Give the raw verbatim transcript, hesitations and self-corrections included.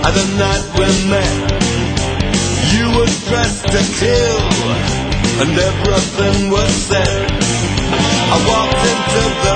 And the night we met, you were dressed to kill, and everything was said. I walked into the